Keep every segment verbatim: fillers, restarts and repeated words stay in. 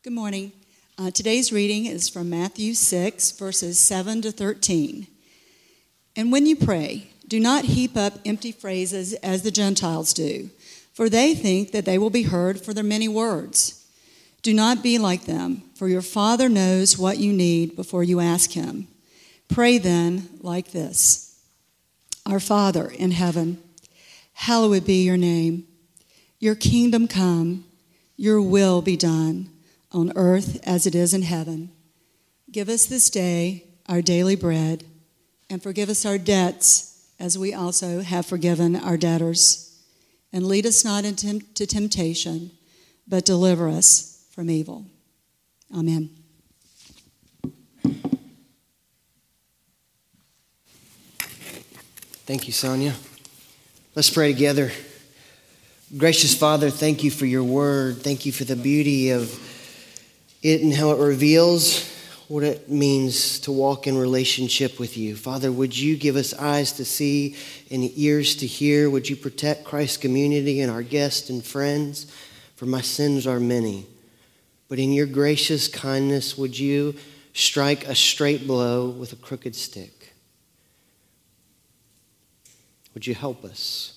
Good morning. Uh, today's reading is from Matthew six, verses seven to thirteen. And when you pray, do not heap up empty phrases as the Gentiles do, for they think that they will be heard for their many words. Do not be like them, for your Father knows what you need before you ask him. Pray then like this: Our Father in heaven, hallowed be your name. Your kingdom come, your will be done, on earth as it is in heaven. Give us this day our daily bread, and forgive us our debts as we also have forgiven our debtors. And lead us not into temptation, but deliver us from evil. Amen. Thank you, Sonia. Let's pray together. Gracious Father, thank you for your word. Thank you for the beauty of it and how it reveals what it means to walk in relationship with you. Father, would you give us eyes to see and ears to hear? Would you protect Christ's community and our guests and friends? For my sins are many. But in your gracious kindness, would you strike a straight blow with a crooked stick? Would you help us?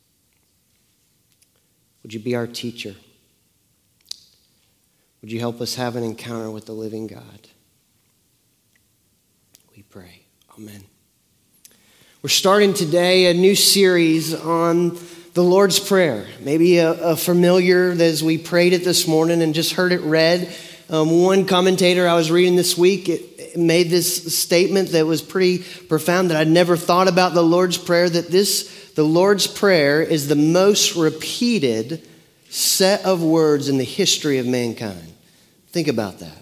Would you be our teacher? Would you help us have an encounter with the living God? We pray. Amen. We're starting today a new series on the Lord's Prayer. Maybe a, a familiar as we prayed it this morning and just heard it read. Um, one commentator I was reading this week it, it made this statement that was pretty profound, that I'd never thought about the Lord's Prayer, that this, the Lord's Prayer is the most repeated set of words in the history of mankind. Think about that.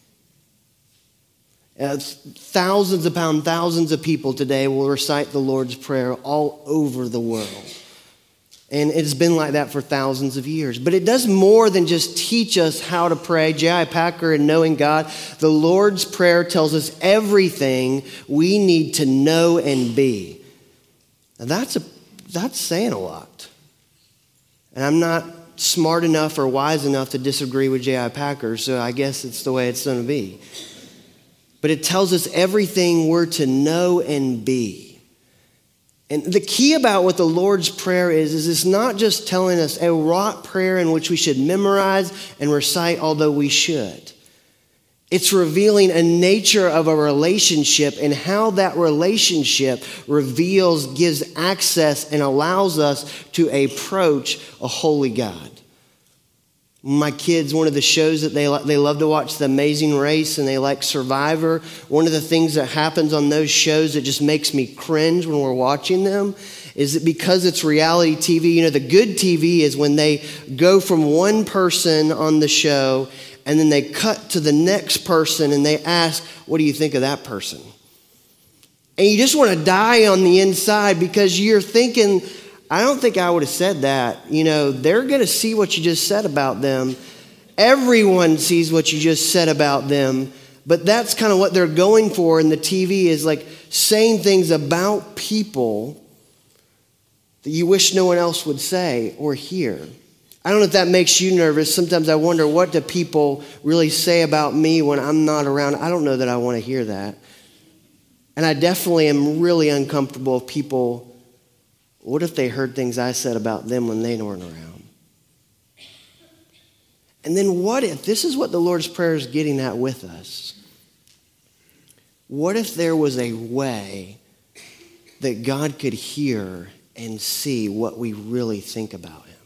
Uh, thousands upon thousands of people today will recite the Lord's Prayer all over the world. And it's been like that for thousands of years. But it does more than just teach us how to pray. J I. Packer and Knowing God, the Lord's Prayer tells us everything we need to know and be. Now that's a that's saying a lot. And I'm not smart enough or wise enough to disagree with J I. Packer, so I guess it's the way it's going to be. But it tells us everything we're to know and be. And the key about what the Lord's Prayer is, is it's not just telling us a rote prayer in which we should memorize and recite, although we should. It's revealing a nature of a relationship and how that relationship reveals, gives access, and allows us to approach a holy God. My kids, one of the shows that they they love to watch, The Amazing Race, and they like Survivor. One of the things that happens on those shows that just makes me cringe when we're watching them is that because it's reality T V, you know, the good T V is when they go from one person on the show and then they cut to the next person and they ask, what do you think of that person? And you just want to die on the inside because you're thinking, I don't think I would have said that. You know, they're going to see what you just said about them. Everyone sees what you just said about them. But that's kind of what they're going for in the T V, is like saying things about people that you wish no one else would say or hear. I don't know if that makes you nervous. Sometimes I wonder, what do people really say about me when I'm not around? I don't know that I want to hear that. And I definitely am really uncomfortable if people, what if they heard things I said about them when they weren't around? And then what if, this is what the Lord's Prayer is getting at with us. What if there was a way that God could hear and see what we really think about him?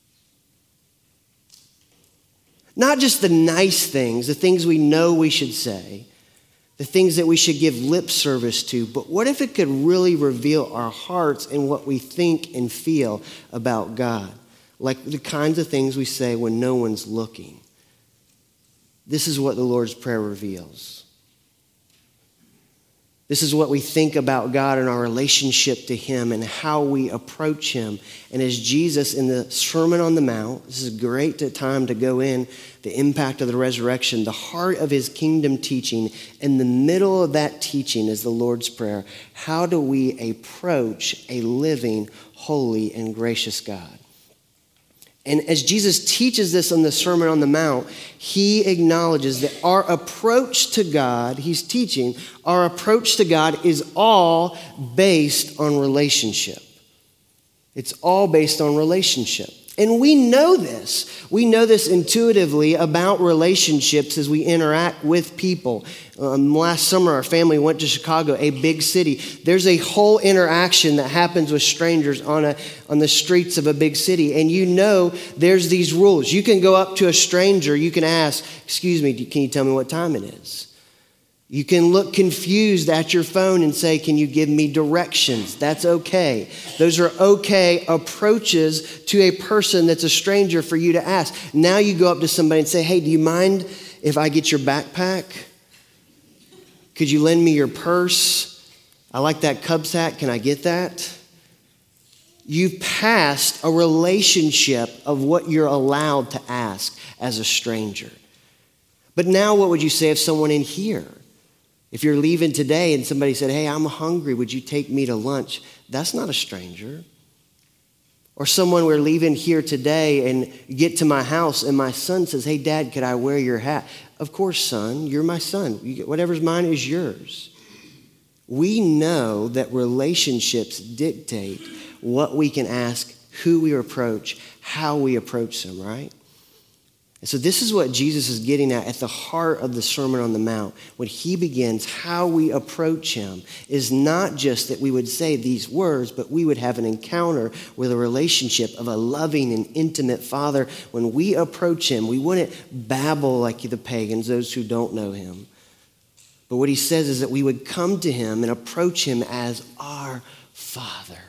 Not just the nice things, the things we know we should say, the things that we should give lip service to, but what if it could really reveal our hearts and what we think and feel about God? Like the kinds of things we say when no one's looking. This is what the Lord's Prayer reveals. This is what we think about God and our relationship to him and how we approach him. And as Jesus in the Sermon on the Mount, this is a great time to go in, the impact of the resurrection, the heart of his kingdom teaching. In the middle of that teaching is the Lord's Prayer. How do we approach a living, holy, and gracious God? And as Jesus teaches this on the Sermon on the Mount, he acknowledges that our approach to God, he's teaching, our approach to God is all based on relationship. It's all based on relationship. And we know this. We know this intuitively about relationships as we interact with people. Um, last summer, our family went to Chicago, a big city. There's a whole interaction that happens with strangers on a on the streets of a big city. And you know there's these rules. You can go up to a stranger. You can ask, excuse me, can you tell me what time it is? You can look confused at your phone and say, can you give me directions? That's okay. Those are okay approaches to a person that's a stranger for you to ask. Now you go up to somebody and say, hey, do you mind if I get your backpack? Could you lend me your purse? I like that Cubs hat. Can I get that? You've passed a relationship of what you're allowed to ask as a stranger. But now what would you say if someone in here, if you're leaving today and somebody said, hey, I'm hungry, would you take me to lunch? That's not a stranger. Or someone, we're leaving here today and you get to my house and my son says, hey, Dad, could I wear your hat? Of course, son, you're my son. You get, whatever's mine is yours. We know that relationships dictate what we can ask, who we approach, how we approach them, right? And so this is what Jesus is getting at at the heart of the Sermon on the Mount. When he begins, how we approach him is not just that we would say these words, but we would have an encounter with a relationship of a loving and intimate Father. When we approach him, we wouldn't babble like the pagans, those who don't know him. But what he says is that we would come to him and approach him as our Father,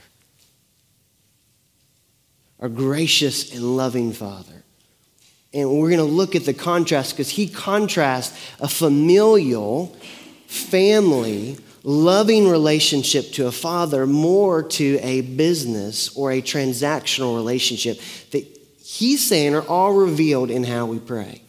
our gracious and loving Father. And we're going to look at the contrast because he contrasts a familial, family, loving relationship to a father more to a business or a transactional relationship that he's saying are all revealed in how we pray.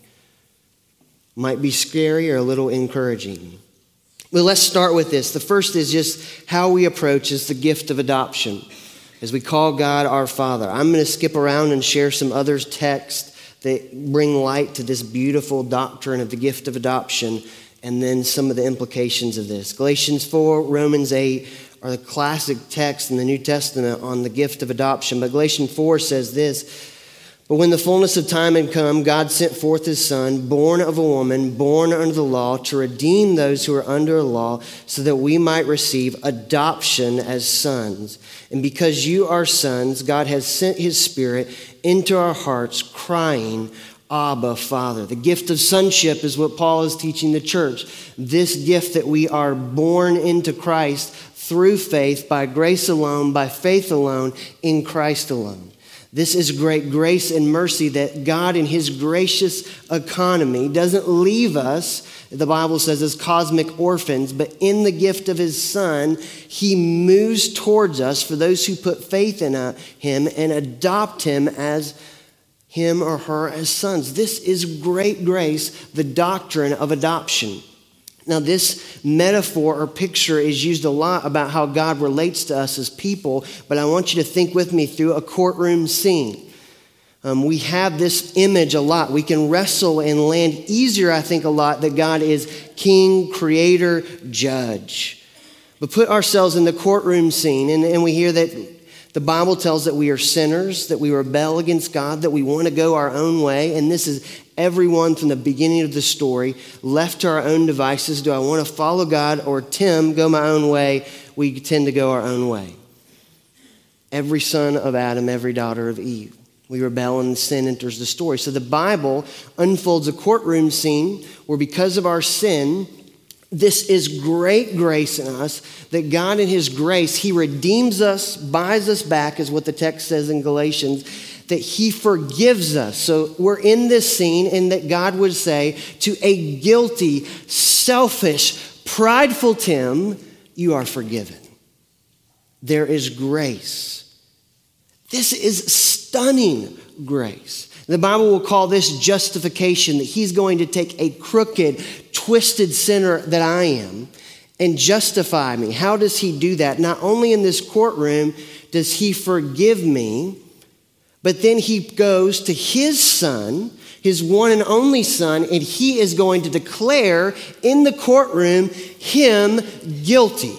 Might be scary or a little encouraging. But let's start with this. The first is just how we approach is the gift of adoption as we call God our Father. I'm going to skip around and share some other texts that bring light to this beautiful doctrine of the gift of adoption and then some of the implications of this. Galatians four, Romans eight are the classic texts in the New Testament on the gift of adoption. But Galatians four says this, but when the fullness of time had come, God sent forth his Son, born of a woman, born under the law, to redeem those who are under the law, so that we might receive adoption as sons. And because you are sons, God has sent his Spirit into our hearts, crying, Abba, Father. The gift of sonship is what Paul is teaching the church. This gift that we are born into Christ through faith, by grace alone, by faith alone, in Christ alone. This is great grace and mercy that God in his gracious economy doesn't leave us, the Bible says, as cosmic orphans, but in the gift of his Son, he moves towards us for those who put faith in him and adopt him as him or her as sons. This is great grace, the doctrine of adoption. Now, this metaphor or picture is used a lot about how God relates to us as people, but I want you to think with me through a courtroom scene. Um, we have this image a lot. We can wrestle and land easier, I think, a lot that God is king, creator, judge. But put ourselves in the courtroom scene, and, and we hear that the Bible tells that we are sinners, that we rebel against God, that we want to go our own way. And this is everyone from the beginning of the story, left to our own devices. Do I want to follow God or Tim, go my own way? We tend to go our own way. Every son of Adam, every daughter of Eve. We rebel and sin enters the story. So the Bible unfolds a courtroom scene where because of our sin, this is great grace in us, that God in his grace, he redeems us, buys us back, is what the text says in Galatians, that he forgives us. So we're in this scene, and that God would say to a guilty, selfish, prideful Tim, you are forgiven. There is grace. This is stunning grace. The Bible will call this justification, that he's going to take a crooked, twisted sinner that I am and justify me. How does he do that? Not only in this courtroom does he forgive me, But then he goes to his son, his one and only son, and he is going to declare in the courtroom him guilty.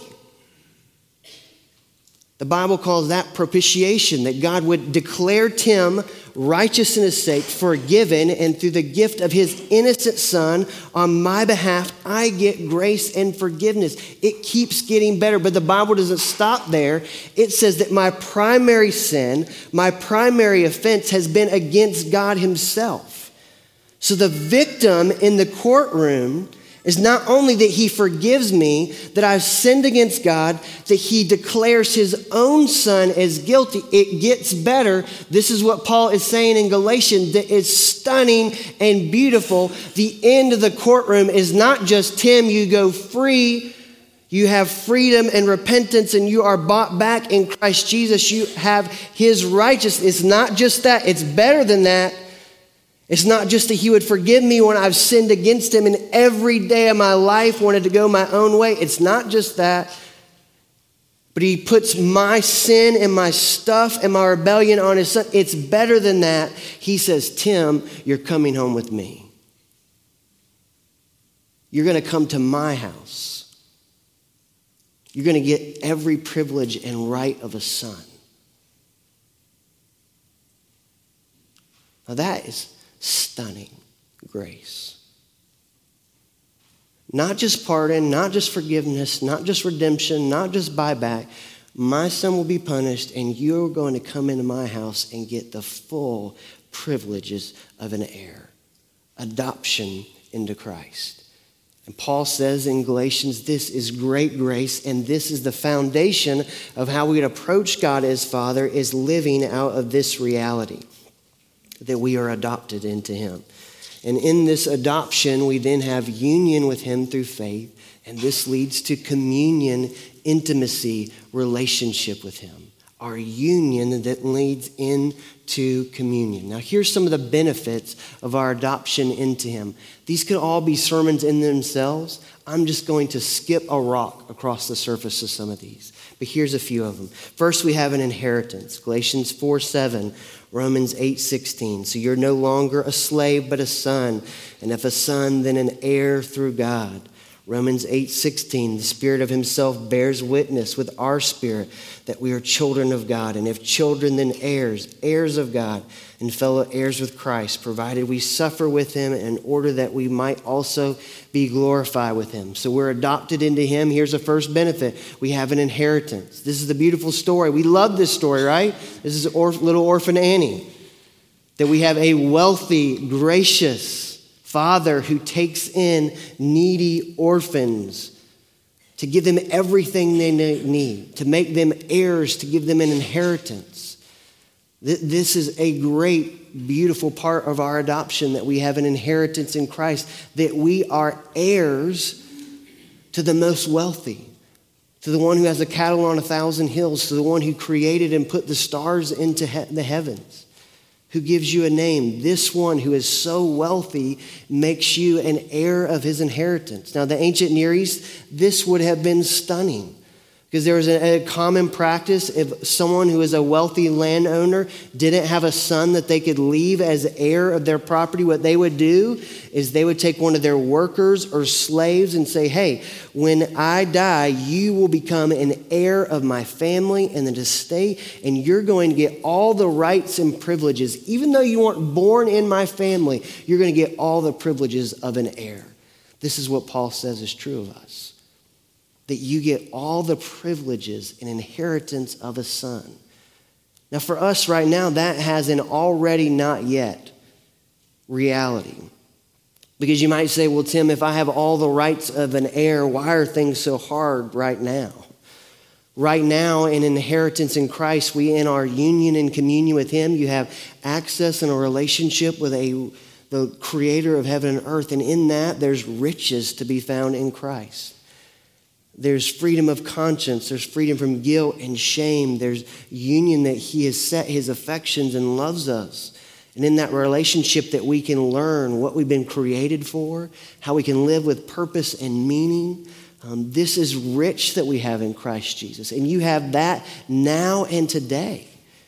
The Bible calls that propitiation, that God would declare Tim righteous in his sake, forgiven, and through the gift of his innocent son on my behalf, I get grace and forgiveness. It keeps getting better, but the Bible doesn't stop there. It says that my primary sin, my primary offense has been against God himself. So the victim in the courtroom is not only that he forgives me, that I've sinned against God, that he declares his own son as guilty. It gets better. This is what Paul is saying in Galatians, that is stunning and beautiful. The end of the courtroom is not just, Tim, you go free. You have freedom and repentance, and you are bought back in Christ Jesus. You have his righteousness. It's not just that. It's better than that. It's not just that he would forgive me when I've sinned against him and every day of my life wanted to go my own way. It's not just that. But he puts my sin and my stuff and my rebellion on his son. It's better than that. He says, Tim, you're coming home with me. You're going to come to my house. You're going to get every privilege and right of a son. Now that is stunning grace. Not just pardon, not just forgiveness, not just redemption, not just buyback. My son will be punished, and you're going to come into my house and get the full privileges of an heir. Adoption into Christ. And Paul says in Galatians, this is great grace, and this is the foundation of how we would approach God as Father, is living out of this reality, that we are adopted into him. And in this adoption, we then have union with him through faith, and this leads to communion, intimacy, relationship with him. Our union that leads into communion. Now, here's some of the benefits of our adoption into him. These could all be sermons in themselves. I'm just going to skip a rock across the surface of some of these. But here's a few of them. First, we have an inheritance. Galatians four seven, Romans eight sixteen. So you're no longer a slave, but a son. And if a son, then an heir through God. Romans eight sixteen, the Spirit of himself bears witness with our spirit that we are children of God. And if children, then heirs, heirs of God, and fellow heirs with Christ, provided we suffer with him in order that we might also be glorified with him. So we're adopted into him. Here's the first benefit. We have an inheritance. This is the beautiful story. We love this story, right? This is or- little orphan Annie. That we have a wealthy, gracious Father who takes in needy orphans to give them everything they need, to make them heirs, to give them an inheritance. This is a great, beautiful part of our adoption, that we have an inheritance in Christ, that we are heirs to the most wealthy, to the one who has the cattle on a thousand hills, to the one who created and put the stars into he- the heavens, who gives you a name. This one who is so wealthy makes you an heir of his inheritance. Now, the ancient Near East, this would have been stunning, because there was a, a common practice. If someone who is a wealthy landowner didn't have a son that they could leave as heir of their property, what they would do is they would take one of their workers or slaves and say, hey, when I die, you will become an heir of my family and the estate, and you're going to get all the rights and privileges. Even though you weren't born in my family, you're going to get all the privileges of an heir. This is what Paul says is true of us. That you get all the privileges and inheritance of a son. Now for us right now, that has an already not yet reality. Because you might say, well, Tim, if I have all the rights of an heir, why are things so hard right now? Right now, in inheritance in Christ, we in our union and communion with him, you have access and a relationship with a the creator of heaven and earth. And in that, there's riches to be found in Christ. There's freedom of conscience. There's freedom from guilt and shame. There's union that he has set his affections and loves us. And in that relationship that we can learn what we've been created for, how we can live with purpose and meaning. Um, this is rich that we have in Christ Jesus. And you have that now and today.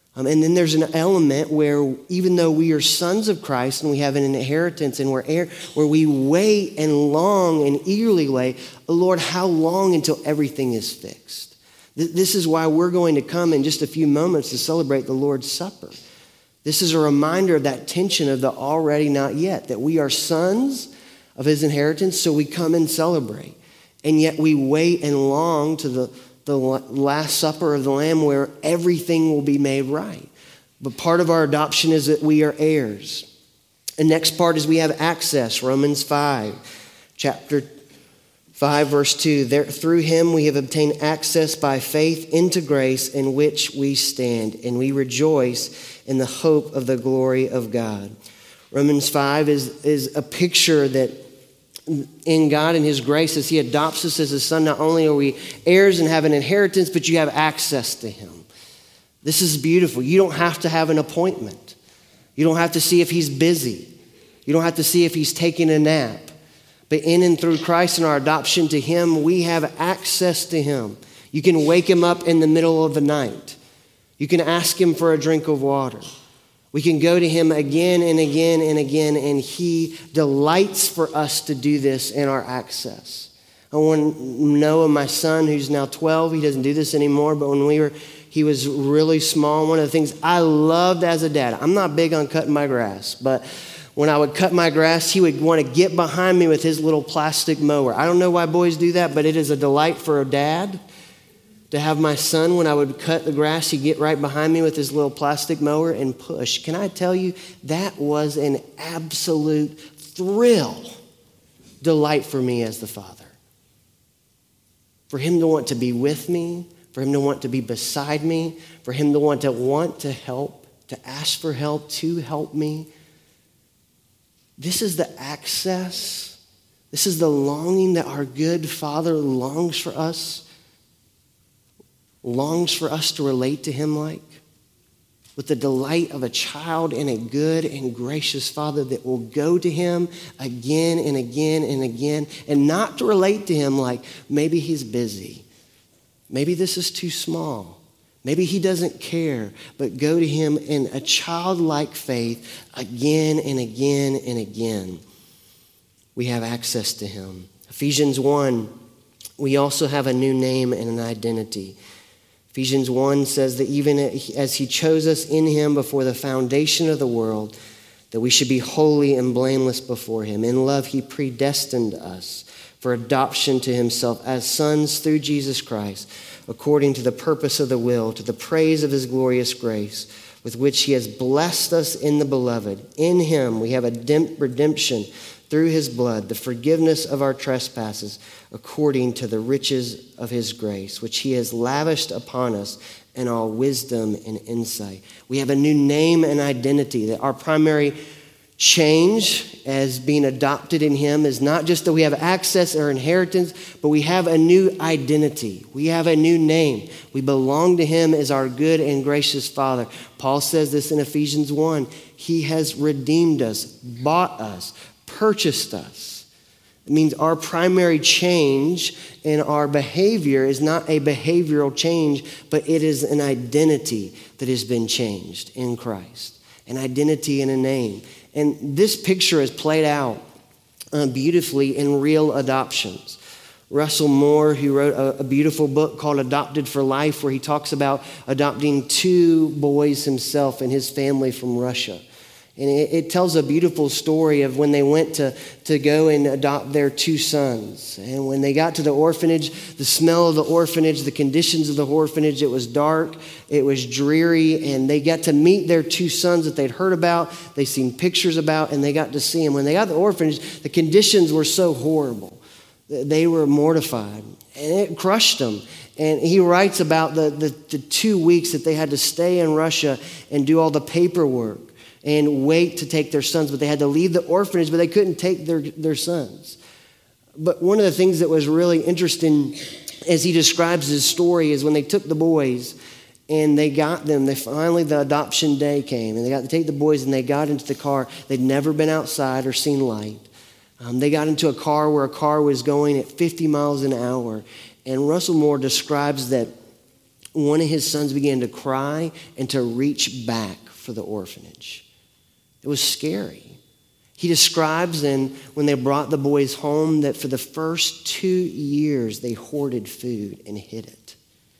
Um, and then there's an element where even though we are sons of Christ and we have an inheritance and we're heir, where we wait and long and eagerly wait, oh Lord, how long until everything is fixed? Th- this is why we're going to come in just a few moments to celebrate the Lord's Supper. This is a reminder of that tension of the already not yet, that we are sons of his inheritance, so we come and celebrate. And yet we wait and long to the the Last Supper of the Lamb where everything will be made right. But part of our adoption is that we are heirs. The next part is we have access, Romans five, chapter five, verse two. There, through him we have obtained access by faith into grace in which we stand, and we rejoice in the hope of the glory of God. Romans five is, is a picture that in God and his grace, as he adopts us as his son, not only are we heirs and have an inheritance, but you have access to him. This is beautiful. You don't have to have an appointment. You don't have to see if he's busy. You don't have to see if he's taking a nap. But in and through Christ and our adoption to him, we have access to him. You can wake him up in the middle of the night. You can ask him for a drink of water. We can go to him again and again and again, and he delights for us to do this in our access. I want Noah, my son, who's now twelve, he doesn't do this anymore, but when we were, he was really small. One of the things I loved as a dad, I'm not big on cutting my grass, but when I would cut my grass, he would want to get behind me with his little plastic mower. I don't know why boys do that, but it is a delight for a dad to have my son, when I would cut the grass, he'd get right behind me with his little plastic mower and push. Can I tell you, that was an absolute thrill, delight for me as the father. For him to want to be with me, for him to want to be beside me, for him to want to want to help, to ask for help, to help me. This is the access. This is the longing that our good Father longs for us. longs for us to relate to him like, with the delight of a child and a good and gracious Father that will go to him again and again and again, and not to relate to him like maybe he's busy, maybe this is too small, maybe he doesn't care, but go to him in a childlike faith again and again and again. We have access to him. Ephesians one, we also have a new name and an identity. Ephesians one says that even as he chose us in him before the foundation of the world, that we should be holy and blameless before him. In love, he predestined us for adoption to himself as sons through Jesus Christ, according to the purpose of the will, to the praise of his glorious grace, with which he has blessed us in the beloved. In him we have a redemption through his blood, the forgiveness of our trespasses, according to the riches of his grace, which he has lavished upon us in all wisdom and insight. We have a new name and identity. That our primary change as being adopted in him is not just that we have access or inheritance, but we have a new identity. We have a new name. We belong to him as our good and gracious Father. Paul says this in Ephesians one. He has redeemed us, bought us, purchased us. It means our primary change in our behavior is not a behavioral change, but it is an identity that has been changed in Christ. An identity and a name. And this picture is played out uh, beautifully in real adoptions. Russell Moore, who wrote a, a beautiful book called Adopted for Life, where he talks about adopting two boys himself and his family from Russia. And it, it tells a beautiful story of when they went to, to go and adopt their two sons. And when they got to the orphanage, the smell of the orphanage, the conditions of the orphanage, it was dark, it was dreary, and they got to meet their two sons that they'd heard about, they'd seen pictures about, and they got to see them. When they got to the orphanage, the conditions were so horrible. They were mortified, and it crushed them. And he writes about the, the, the two weeks that they had to stay in Russia and do all the paperwork and wait to take their sons, but they had to leave the orphanage, but they couldn't take their, their sons. But one of the things that was really interesting as he describes his story is when they took the boys and they got them, they finally, the adoption day came, and they got to take the boys and they got into the car. They'd never been outside or seen light. Um, they got into a car where a car was going at fifty miles an hour. And Russell Moore describes that one of his sons began to cry and to reach back for the orphanage. It was scary. He describes then when they brought the boys home that for the first two years they hoarded food and hid it.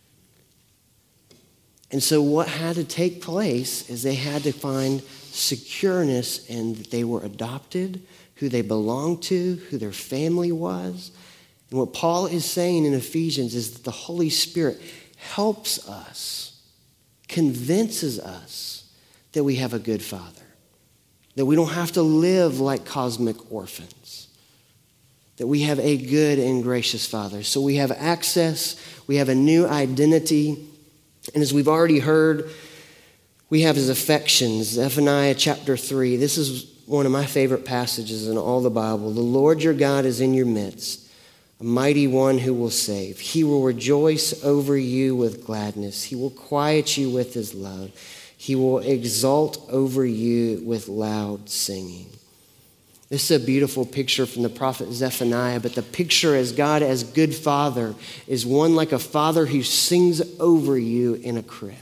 And so what had to take place is they had to find secureness in that they were adopted, who they belonged to, who their family was. And what Paul is saying in Ephesians is that the Holy Spirit helps us, convinces us that we have a good Father, that we don't have to live like cosmic orphans, that we have a good and gracious Father. So we have access, we have a new identity, and as we've already heard, we have his affections. Zephaniah chapter three, this is one of my favorite passages in all the Bible. The Lord your God is in your midst, a mighty one who will save. He will rejoice over you with gladness. He will quiet you with his love. He will exult over you with loud singing. This is a beautiful picture from the prophet Zephaniah, but the picture as God as good Father is one like a father who sings over you in a crib,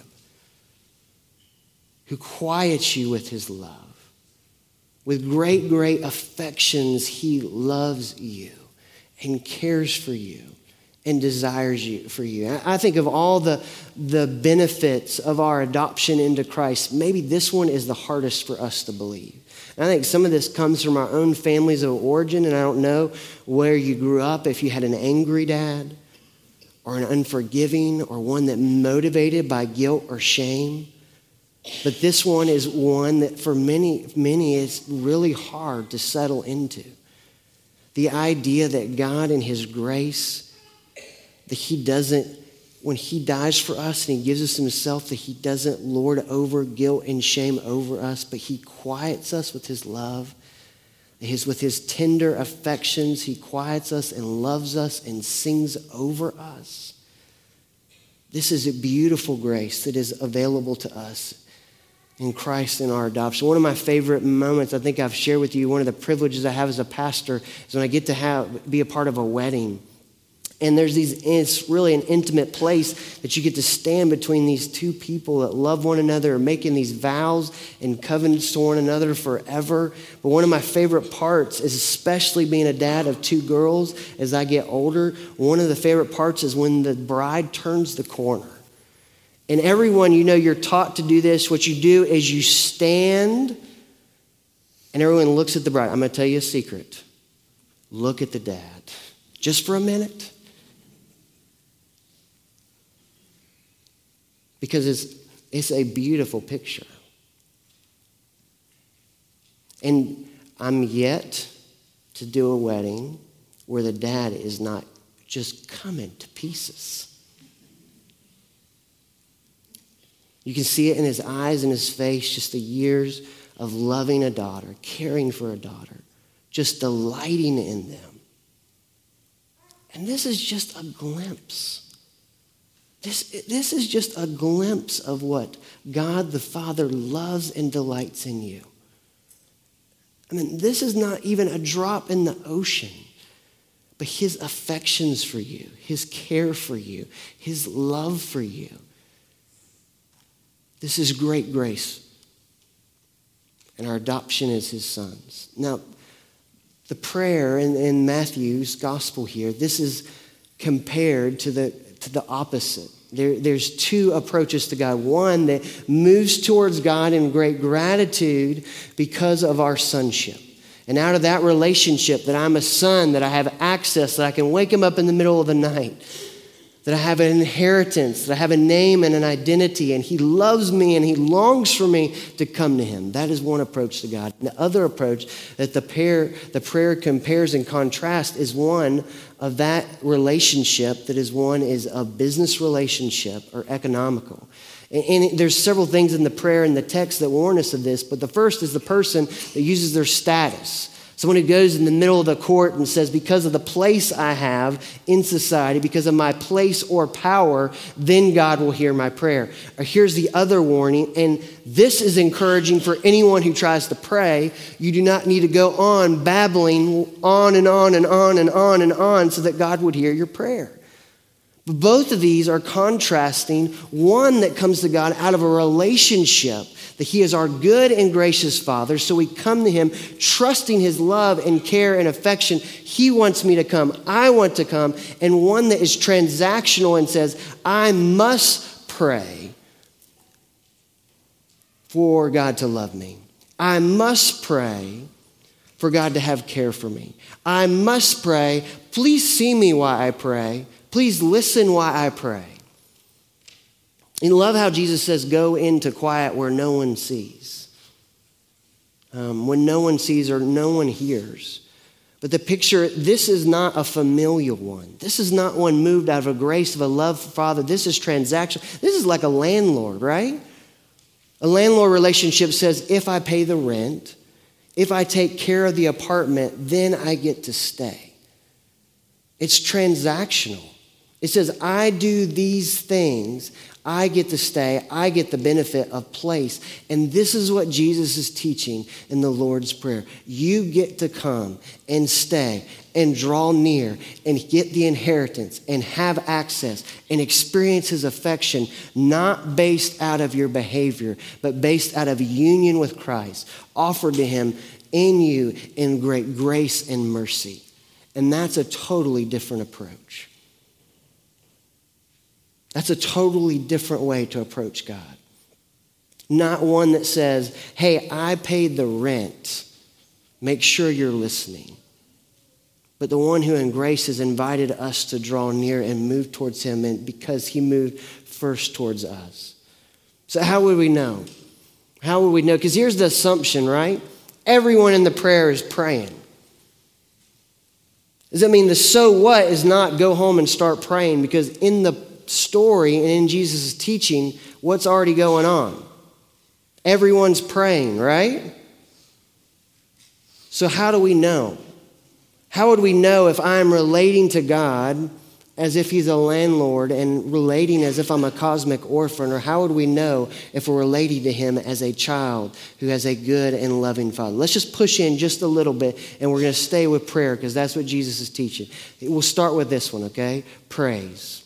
who quiets you with his love. With great, great affections, he loves you and cares for you and desires you for you. I think of all the, the benefits of our adoption into Christ, maybe this one is the hardest for us to believe. And I think some of this comes from our own families of origin, and I don't know where you grew up, if you had an angry dad or an unforgiving or one that motivated by guilt or shame. But this one is one that for many, many is really hard to settle into. The idea that God in his grace, that he doesn't, when he dies for us and he gives us himself, that he doesn't lord over guilt and shame over us, but he quiets us with his love. His, with his tender affections, he quiets us and loves us and sings over us. This is a beautiful grace that is available to us in Christ in our adoption. One of my favorite moments, I think I've shared with you, one of the privileges I have as a pastor is when I get to have be a part of a wedding. And there's these, it's really an intimate place that you get to stand between these two people that love one another, are making these vows and covenants to one another forever. But one of my favorite parts is, especially being a dad of two girls as I get older, one of the favorite parts is when the bride turns the corner. And everyone, you know, you're taught to do this. What you do is you stand and everyone looks at the bride. I'm going to tell you a secret. Look at the dad. Just for a minute. Because it's, it's a beautiful picture. And I'm yet to do a wedding where the dad is not just coming to pieces. You can see it in his eyes and his face, just the years of loving a daughter, caring for a daughter, just delighting in them. And this is just a glimpse. This, this is just a glimpse of what God the Father loves and delights in you. I mean, this is not even a drop in the ocean, but his affections for you, his care for you, his love for you. This is great grace. And our adoption is his sons. Now, the prayer in, in Matthew's gospel here, this is compared to the, to the opposite. There, there's two approaches to God. One that moves towards God in great gratitude because of our sonship. And out of that relationship, that I'm a son, that I have access, that I can wake him up in the middle of the night, that I have an inheritance, that I have a name and an identity, and he loves me and he longs for me to come to him. That is one approach to God. And the other approach that the prayer, the prayer compares and contrasts is one of that relationship that is one is a business relationship or economical. And, and there's several things in the prayer and the text that warn us of this, but the first is the person that uses their status. Someone who goes in the middle of the court and says, because of the place I have in society, because of my place or power, then God will hear my prayer. Or here's the other warning, and this is encouraging for anyone who tries to pray. You do not need to go on babbling on and on and on and on and on so that God would hear your prayer. Both of these are contrasting one that comes to God out of a relationship, that he is our good and gracious Father. So we come to him trusting his love and care and affection. He wants me to come. I want to come. And one that is transactional and says, I must pray for God to love me. I must pray for God to have care for me. I must pray. Please see me while I pray. Please listen while I pray. And love how Jesus says, go into quiet where no one sees. Um, when no one sees or no one hears. But the picture, this is not a familial one. This is not one moved out of a grace of a love for Father. This is transactional. This is like a landlord, right? A landlord relationship says, if I pay the rent, if I take care of the apartment, then I get to stay. It's transactional. It says, I do these things, I get to stay, I get the benefit of place. And this is what Jesus is teaching in the Lord's Prayer. You get to come and stay and draw near and get the inheritance and have access and experience his affection, not based out of your behavior, but based out of union with Christ, offered to him in you in great grace and mercy. And that's a totally different approach. That's a totally different way to approach God. Not one that says, hey, I paid the rent. Make sure you're listening. But the one who in grace has invited us to draw near and move towards him, and because he moved first towards us. So how would we know? How would we know? Because here's the assumption, right? Everyone in the prayer is praying. Does that mean the so what is not go home and start praying? Because in the story and in Jesus' teaching, what's already going on? Everyone's praying, right? So how do we know? How would we know if I'm relating to God as if he's a landlord and relating as if I'm a cosmic orphan? Or how would we know if we're relating to him as a child who has a good and loving Father? Let's just push in just a little bit, and we're going to stay with prayer because that's what Jesus is teaching. We'll start with this one, okay? Praise.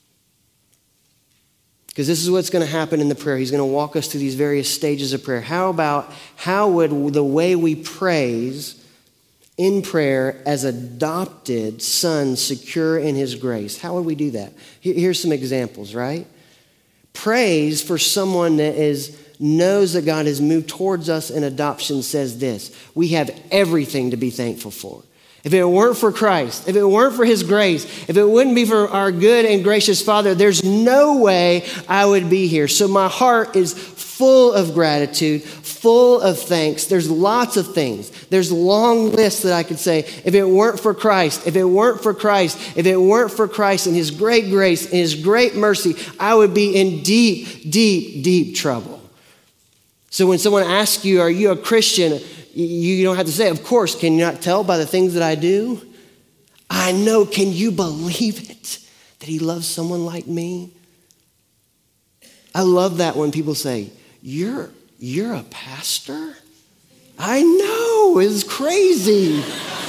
Because this is what's going to happen in the prayer. He's going to walk us through these various stages of prayer. How about, how would the way we praise in prayer as adopted sons secure in his grace, how would we do that? Here's some examples, right? Praise for someone that is knows that God has moved towards us in adoption says this: we have everything to be thankful for. If it weren't for Christ, if it weren't for his grace, if it wouldn't be for our good and gracious Father, there's no way I would be here. So my heart is full of gratitude, full of thanks. There's lots of things. There's long lists that I could say, if it weren't for Christ, if it weren't for Christ, if it weren't for Christ and his great grace and his great mercy, I would be in deep, deep, deep trouble. So when someone asks you, are you a Christian? You don't have to say, of course, can you not tell by the things that I do? I know, can you believe it? That he loves someone like me? I love that when people say, you're, you're a pastor? I know, it's crazy.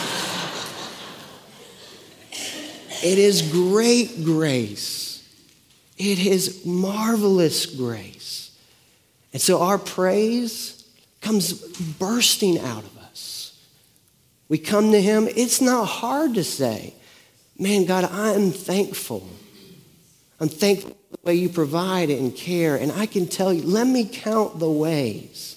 It is great grace. It is marvelous grace. And so our praise comes bursting out of us. We come to him. It's not hard to say, man, God, I am thankful. I'm thankful for the way you provide and care. And I can tell you, let me count the ways.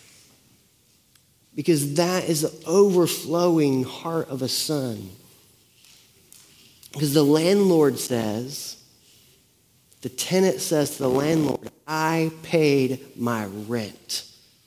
Because that is the overflowing heart of a son. Because the landlord says, the tenant says to the landlord, I paid my rent.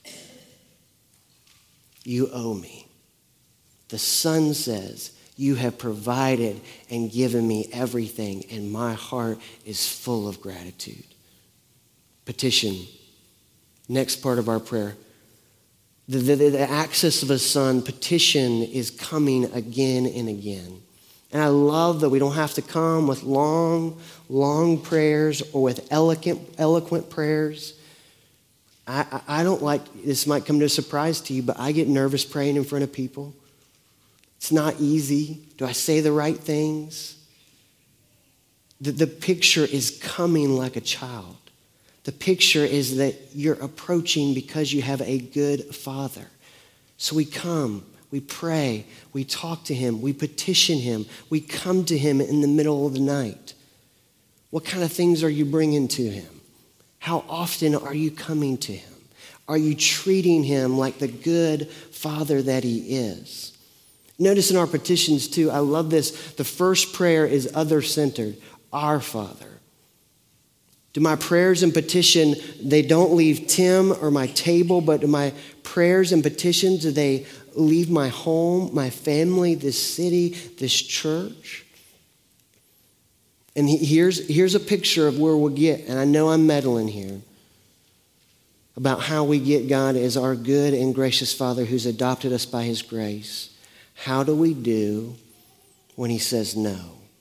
You owe me. The son says, you have provided and given me everything, and my heart is full of gratitude. Petition. Next part of our prayer. The, the, the access of a son, petition, is coming again and again. And I love that we don't have to come with long, long prayers or with eloquent, eloquent prayers. I, I don't like, this might come to a surprise to you, but I get nervous praying in front of people. It's not easy. Do I say the right things? The, the picture is coming like a child. The picture is that you're approaching because you have a good Father. So we come, we pray, we talk to him, we petition him, we come to him in the middle of the night. What kind of things are you bringing to him? How often are you coming to him? Are you treating him like the good Father that he is? Notice in our petitions too, I love this. The first prayer is other-centered, our Father. Do my prayers and petition, they don't leave Tim or my table, but do my prayers and petitions, do they leave my home, my family, this city, this church? And here's, here's a picture of where we'll get, and I know I'm meddling here, about how we get God as our good and gracious Father who's adopted us by his grace. How do we do when he says no?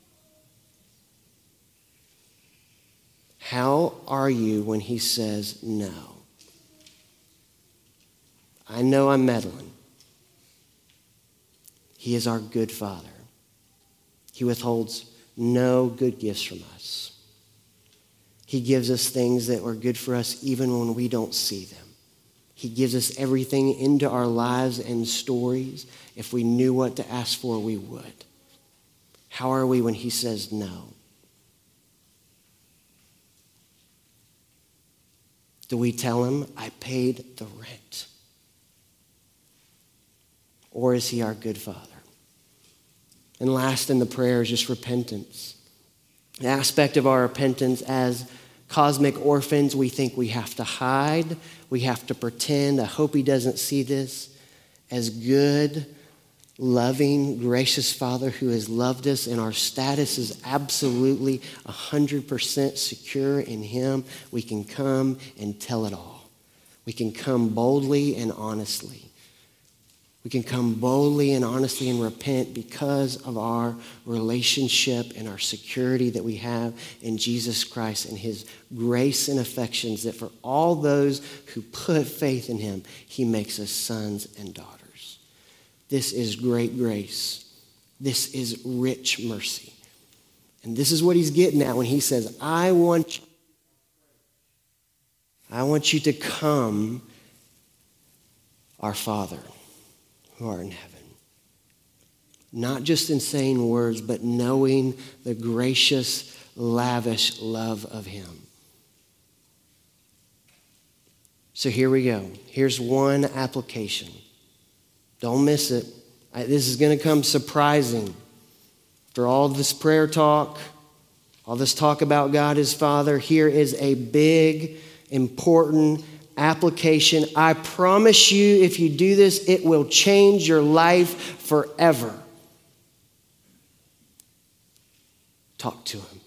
How are you when he says no? I know I'm meddling. He is our good Father. He withholds no good gifts from us. He gives us things that are good for us even when we don't see them. He gives us everything into our lives and stories. If we knew what to ask for, we would. How are we when he says no? Do we tell him, I paid the rent? Or is he our good Father? And last in the prayer is just repentance. The aspect of our repentance as cosmic orphans, we think we have to hide. We have to pretend. I hope he doesn't see this. As good, loving, gracious Father who has loved us and our status is absolutely one hundred percent secure in him, we can come and tell it all. We can come boldly and honestly. We can come boldly and honestly and repent because of our relationship and our security that we have in Jesus Christ and his grace and affections that for all those who put faith in him, he makes us sons and daughters. This is great grace. This is rich mercy. And this is what he's getting at when he says, I want you, I want you to come, our Father, who art in heaven. Not just in saying words, but knowing the gracious, lavish love of him. So here we go. Here's one application. Don't miss it. I, this is going to come surprising. After all this prayer talk, all this talk about God as Father, here is a big, important application. I promise you, if you do this, it will change your life forever. Talk to him.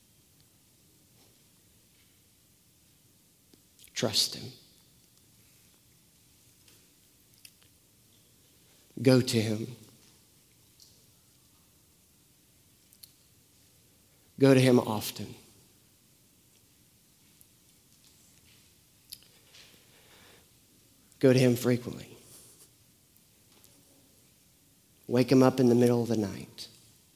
Trust him. Go to him. Go to him often. Go to him frequently. Wake him up in the middle of the night.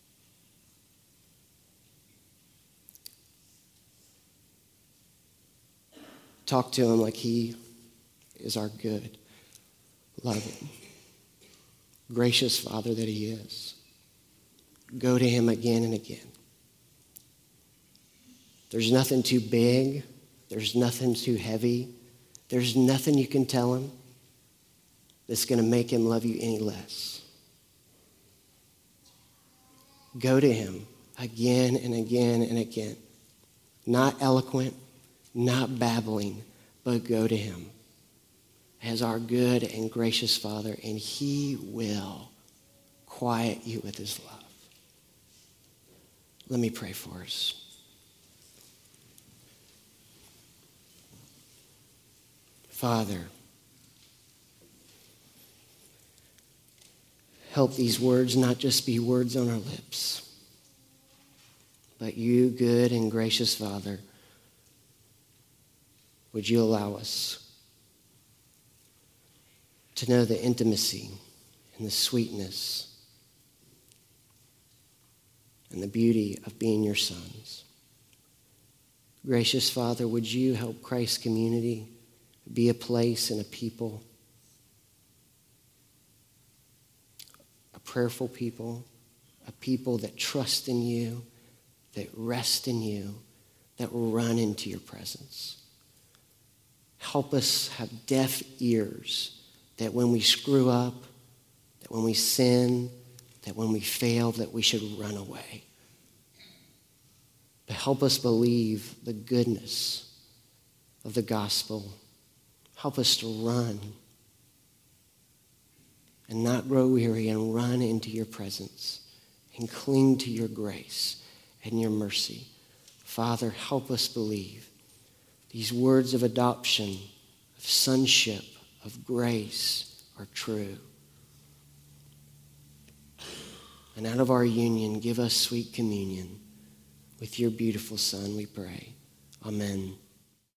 Talk to him like he is our good, loving, gracious Father that he is. Go to him again and again. There's nothing too big. There's nothing too heavy. There's nothing you can tell him that's going to make him love you any less. Go to him again and again and again. Not eloquent, not babbling, but go to him as our good and gracious Father, and he will quiet you with his love. Let me pray for us. Father, help these words not just be words on our lips, but you, good and gracious Father, would you allow us to know the intimacy and the sweetness and the beauty of being your sons. Gracious Father, would you help Christ's community be a place and a people, a prayerful people, a people that trust in you, that rest in you, that run into your presence. Help us have deaf ears, that when we screw up, that when we sin, that when we fail, that we should run away. But help us believe the goodness of the gospel. Help us to run and not grow weary and run into your presence and cling to your grace and your mercy. Father, help us believe these words of adoption, of sonship, of grace are true. And out of our union, give us sweet communion with your beautiful Son, we pray. Amen.